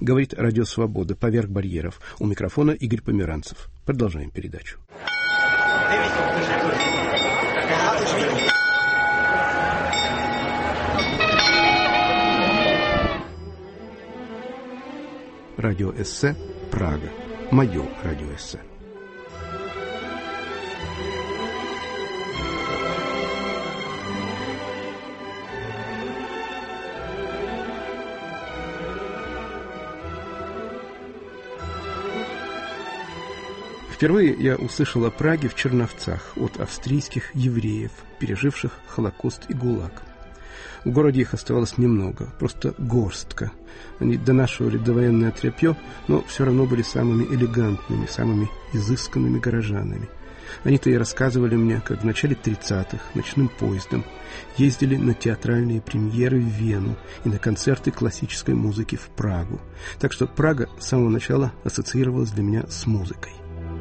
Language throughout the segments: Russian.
Говорит Радио Свобода. Поверх барьеров. У микрофона Игорь Померанцев. Продолжаем передачу. Радиоэссе «Прага». Мое радиоэссе. Впервые я услышал о Праге в Черновцах от австрийских евреев, переживших Холокост и ГУЛАГ. В городе их оставалось немного, просто горстка. Они донашивали довоенное тряпье, но все равно были самыми элегантными, самыми изысканными горожанами. Они-то и рассказывали мне, как в начале 30-х ночным поездом ездили на театральные премьеры в Вену и на концерты классической музыки в Прагу. Так что Прага с самого начала ассоциировалась для меня с музыкой.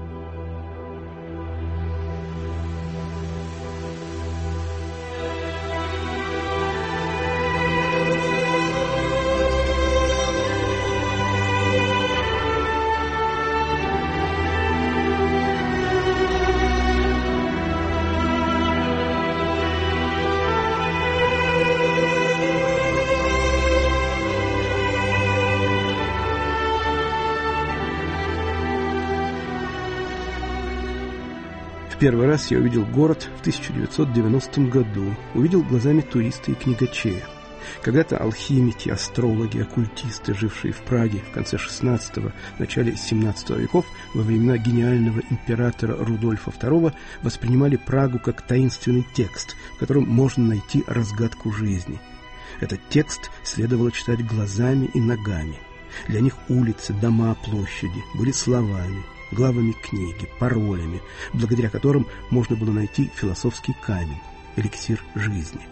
Первый раз я увидел город в 1990 году. Увидел глазами туриста и книгачея. Когда-то алхимики, астрологи, оккультисты, жившие в Праге в конце XVI – начале XVII веков, во времена гениального императора Рудольфа II, воспринимали Прагу как таинственный текст, в котором можно найти разгадку жизни. Этот текст следовало читать глазами и ногами. Для них улицы, дома, площади были словами, главами книги, паролями, благодаря которым можно было найти философский камень, эликсир жизни.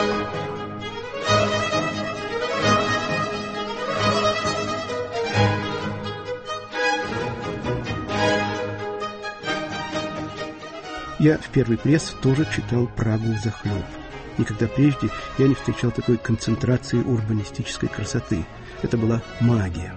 Я в первый пресс тоже читал Прагу взахлеб. Никогда прежде я не встречал такой концентрации урбанистической красоты. Это была магия.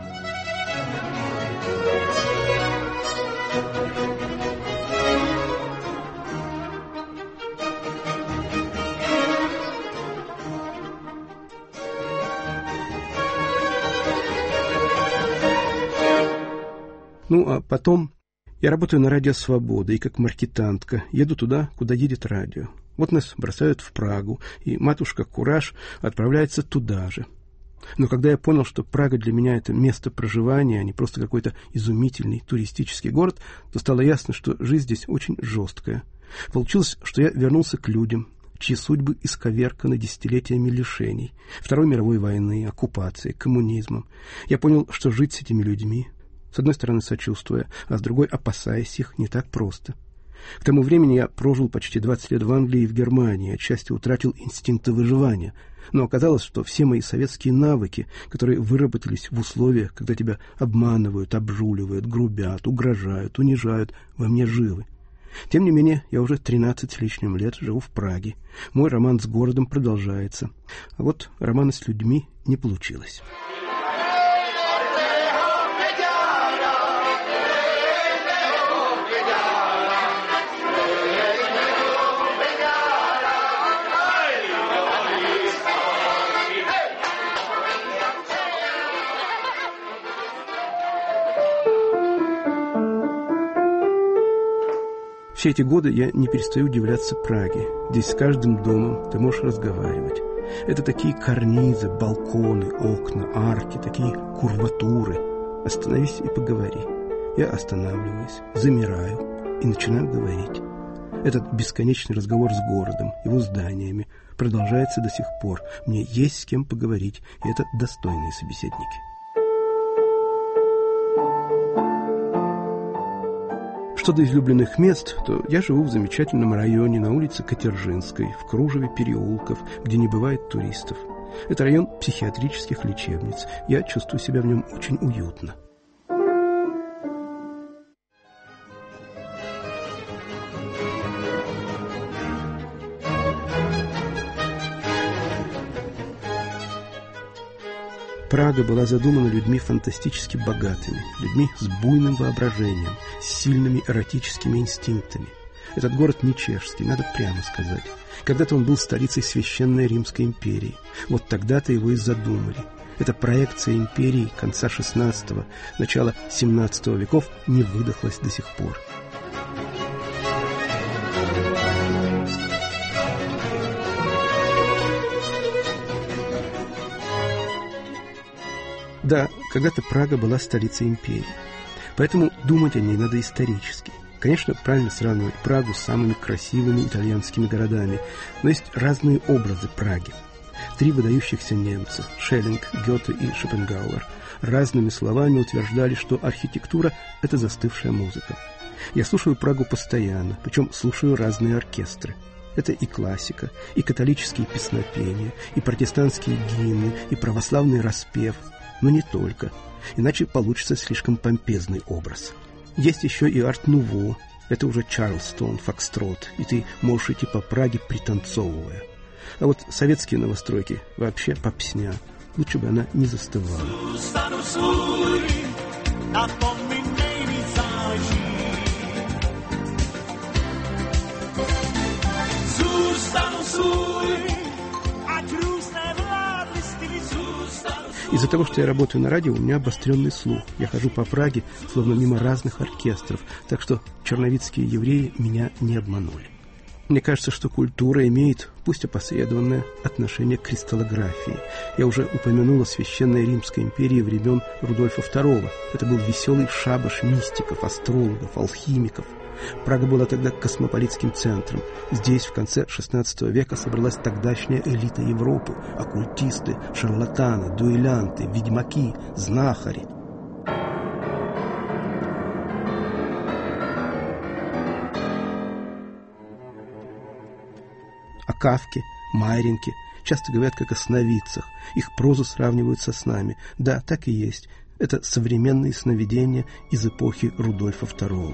Ну, а потом я работаю на Радио Свобода и как маркетантка еду туда, куда едет радио. Вот нас бросают в Прагу, и матушка Кураж отправляется туда же. Но когда я понял, что Прага для меня это место проживания, а не просто какой-то изумительный туристический город, то стало ясно, что жизнь здесь очень жесткая. Получилось, что я вернулся к людям, чьи судьбы исковерканы десятилетиями лишений, Второй мировой войны, оккупации, коммунизмом. Я понял, что жить с этими людьми, с одной стороны сочувствуя, а с другой опасаясь их, не так просто. К тому времени я прожил почти 20 лет в Англии и в Германии, отчасти утратил инстинкты выживания. Но оказалось, что все мои советские навыки, которые выработались в условиях, когда тебя обманывают, обжуливают, грубят, угрожают, унижают, во мне живы. Тем не менее, я уже 13 с лишним лет живу в Праге. Мой роман с городом продолжается. А вот романа с людьми не получилось. Все эти годы я не перестаю удивляться Праге. Здесь с каждым домом ты можешь разговаривать. Это такие карнизы, балконы, окна, арки, такие курватуры. Остановись и поговори. Я останавливаюсь, замираю и начинаю говорить. Этот бесконечный разговор с городом, его зданиями продолжается до сих пор. Мне есть с кем поговорить, и это достойные собеседники. Что до излюбленных мест, то я живу в замечательном районе на улице Катержинской, в кружеве переулков, где не бывает туристов. Это район психиатрических лечебниц. Я чувствую себя в нем очень уютно. Прага была задумана людьми фантастически богатыми, людьми с буйным воображением, с сильными эротическими инстинктами. Этот город не чешский, надо прямо сказать. Когда-то он был столицей Священной Римской империи. Вот тогда-то его и задумали. Эта проекция империи конца XVI, начала XVII веков не выдохлась до сих пор. Да, когда-то Прага была столицей империи, поэтому думать о ней надо исторически. Конечно, правильно сравнивать Прагу с самыми красивыми итальянскими городами, но есть разные образы Праги. 3 выдающихся немца – Шеллинг, Гёте и Шопенгауэр – разными словами утверждали, что архитектура – это застывшая музыка. Я слушаю Прагу постоянно, причем слушаю разные оркестры. Это и классика, и католические песнопения, и протестантские гимны, и православный распев. Но не только, иначе получится слишком помпезный образ. Есть еще и арт-нуво, это уже Чарльстон, фокстрот, и ты можешь идти по Праге, пританцовывая. А вот советские новостройки вообще попсня, лучше бы она не застывала. Из-за того, что я работаю на радио, у меня обостренный слух. Я хожу по Праге, словно мимо разных оркестров, так что черновицкие евреи меня не обманули. Мне кажется, что культура имеет, пусть опосредованное, отношение к кристаллографии. Я уже упомянул о Священной Римской империи времен Рудольфа II. Это был веселый шабаш мистиков, астрологов, алхимиков. Прага была тогда космополитским центром. Здесь в конце XVI века собралась тогдашняя элита Европы: оккультисты, шарлатаны, дуэлянты, ведьмаки, знахари. О Кафке, Майринке часто говорят как о сновидцах. Их прозу сравнивают со снами. Да, так и есть. Это современные сновидения из эпохи Рудольфа II.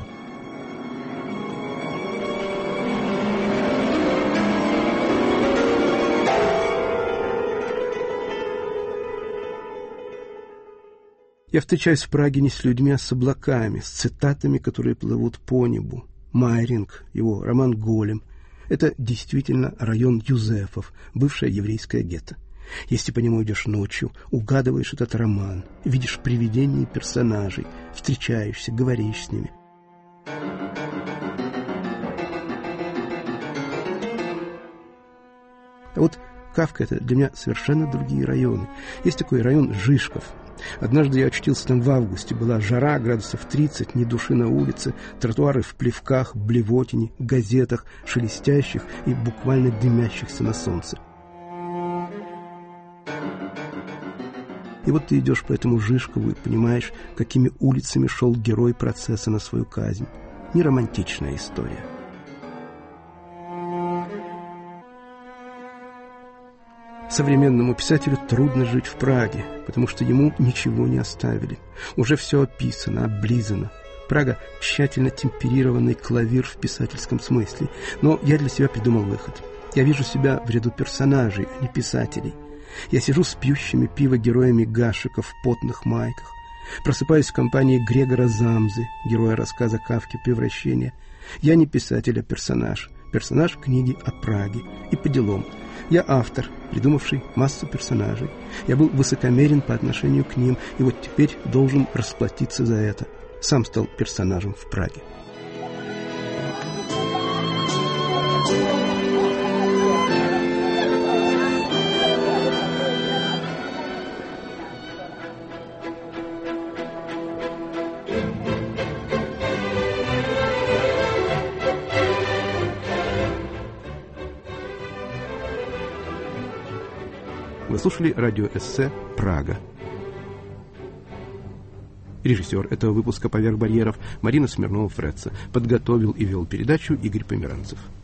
Я встречаюсь в Праге не с людьми, а с облаками, с цитатами, которые плывут по небу. Майринг, его роман «Голем». Это действительно район Юзефов, бывшая еврейская гетто. Если по нему идешь ночью, угадываешь этот роман, видишь привидения персонажей, встречаешься, говоришь с ними. А вот Кафка — это для меня совершенно другие районы. Есть такой район Жишков. Однажды я очутился там в августе. Была жара, градусов 30, ни души на улице, тротуары в плевках, блевотине, газетах, шелестящих и буквально дымящихся на солнце. И вот ты идешь по этому Жишкову и понимаешь, какими улицами шел герой процесса на свою казнь. Не романтичная история. Современному писателю трудно жить в Праге, потому что ему ничего не оставили. Уже все описано, облизано. Прага – тщательно темперированный клавир в писательском смысле. Но я для себя придумал выход. Я вижу себя в ряду персонажей, а не писателей. Я сижу с пьющими пиво героями Гашека в потных майках. Просыпаюсь в компании Грегора Замзы, героя рассказа Кафки «Превращение». Я не писатель, а персонаж. Персонаж книги о Праге. И по делам. Я автор, придумавший массу персонажей. Я был высокомерен по отношению к ним, и вот теперь должен расплатиться за это. Сам стал персонажем в Праге. Вы слушали радиоэссе «Прага». Режиссер этого выпуска «Поверх барьеров» Марина Смирнова-Фретца. Подготовил и вел передачу Игорь Померанцев.